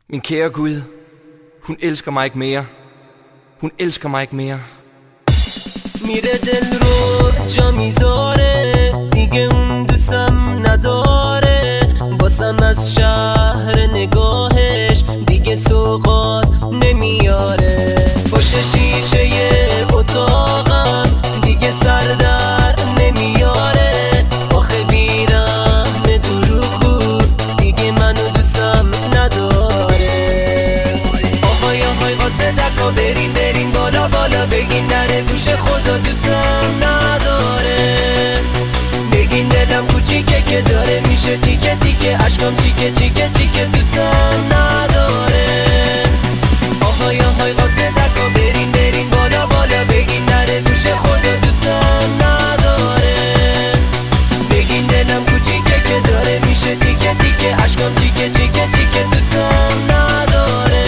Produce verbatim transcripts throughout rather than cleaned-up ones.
Min kære Gud, hun elsker mig ikke mere. Hun elsker mig ikke mere. میره دل رو جا میذاره، دیگه اون دوستم نداره. باسم از شهر نگاهش دیگه سوغات نمیاره. پشت شیشه اتاقم دیگه سر در نمیاره. آخه بیرحم دروغگو دیگه منو دوستم نداره. آهای آهای قاصدکا برین برین بالا بالا، بگین در گوش خدا دوستم نداره. بگین دلم کوچیکه که داره میشه تیکه تیکه، اشکام چیکه چیکه چیکه دوستم نداره. آهای آهای قاصدکا برین برین بالا بالا، بگین در گوش خدا دوستم نداره. بگین دلم کوچیکه که داره میشه تیکه تیکه، اشکام چیکه چیکه چیکه دوستم نداره.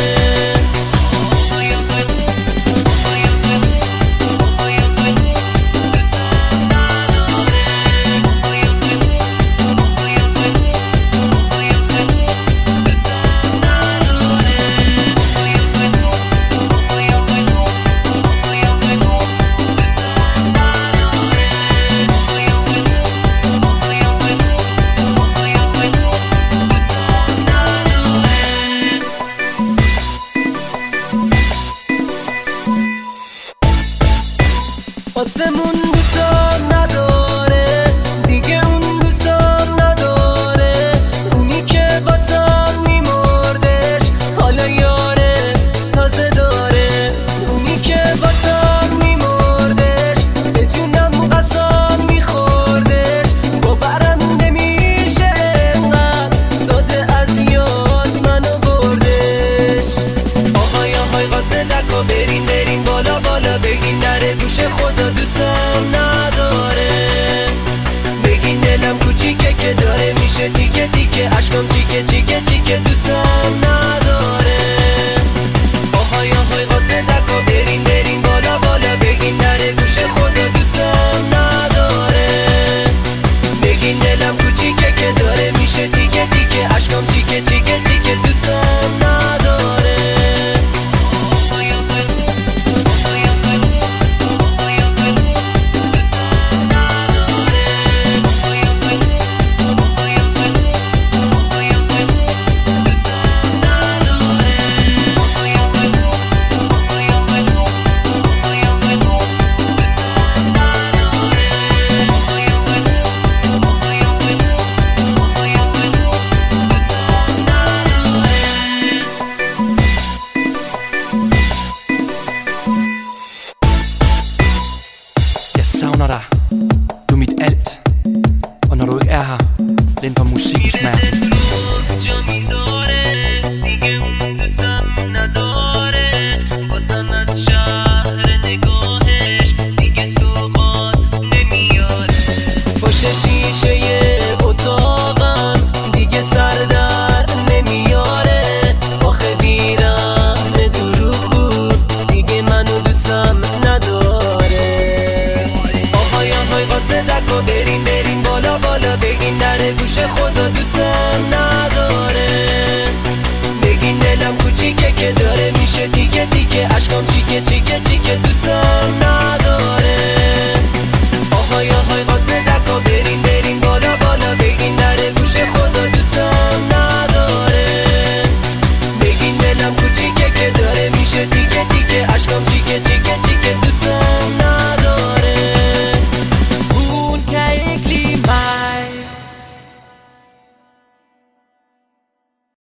آسمون دوستم نداره، دیگه اون دوستم نداره. اونی که واسم میمردش حالا یاره تازه داره. اونی که واسم میمردش به جونم قسم میخوردش. باورم نمیشه انقدر ساده از یاد منو بردش. آهای آهای قاصدکا برین برین بالا بالا، بگین در گوش خدا دوستم نداره. بگین دلم کوچیکه که داره میشه تیکه تیکه، اشکام چیکه چیکه چیکه دوستم نداره. آهای آهای قاصدکا برین برین بالا بالا، بگین در گوش خدا دوستم نداره. بگین دلم کوچیکه که داره میشه تیکه تیکه، اشکام چیکه چیکه چیکه دوستم نداره. Savner dig, du er mit alt. Og når du ikke er her, lemper musikkens mærke. پشت شیشه اتاقم دیگه سر در نمیاره. آخه بیرحم دروغگو دیگه منو دوستم نداره. آهای آهای قاصدکا برین برین بالا بالا، بگین در گوش خدا دوستم نداره. بگین دلم کوچیکه که داره میشه تیکه تیکه، اشکام چیکه چیکه چیکه دوستم نداره. آهای آهای قاصدکا برین برین بالا بالا، بگین در گوش خدا دوستم نداره. بگین دلم کوچیکه که داره میشه تیکه تیکه، اشکام چیکه چیکه چیکه دوستم نداره.